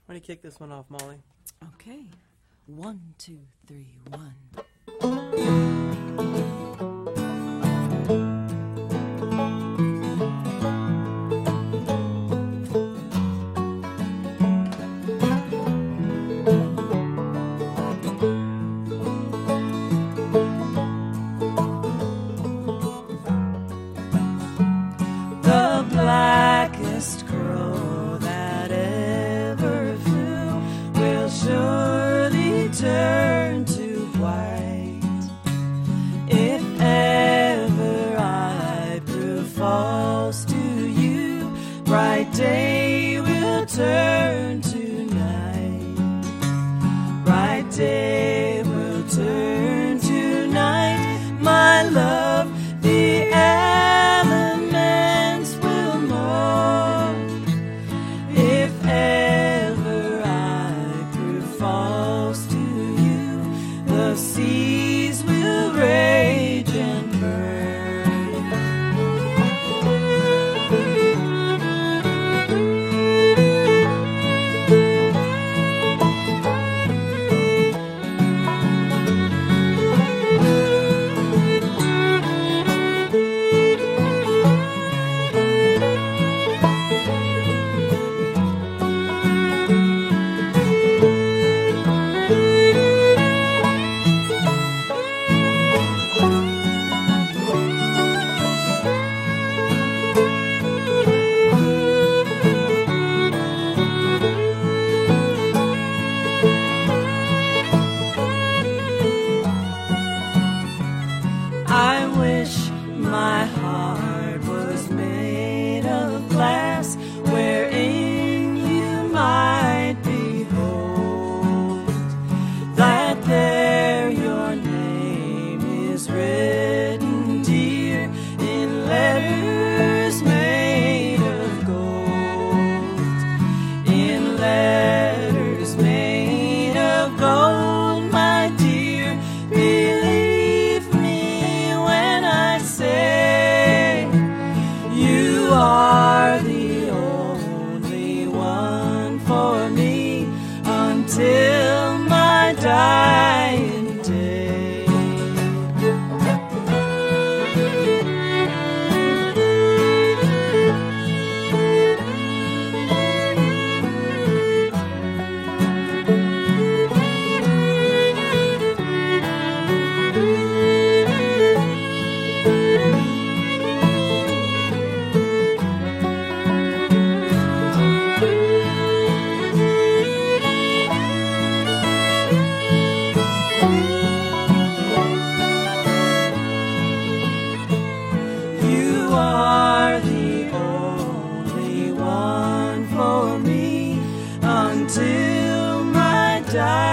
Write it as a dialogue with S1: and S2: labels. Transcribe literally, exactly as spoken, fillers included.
S1: Why don't you kick this one off, Molly?
S2: Okay. One, two, three, one.
S3: The blackest crow that ever flew will surely turn to white. If ever I prove false to you, bright day will turn to night. Bright day will turn to night, my love. The elements will mourn. If ever I prove false to you, the seas will rage and I wish my heart was made of glass, wherein you might behold that there your name is written, dear, in letters made of gold, in letters made of gold, my dear. Believe me when I say you are the only one for me until my dying day. You are the only one for me until my dying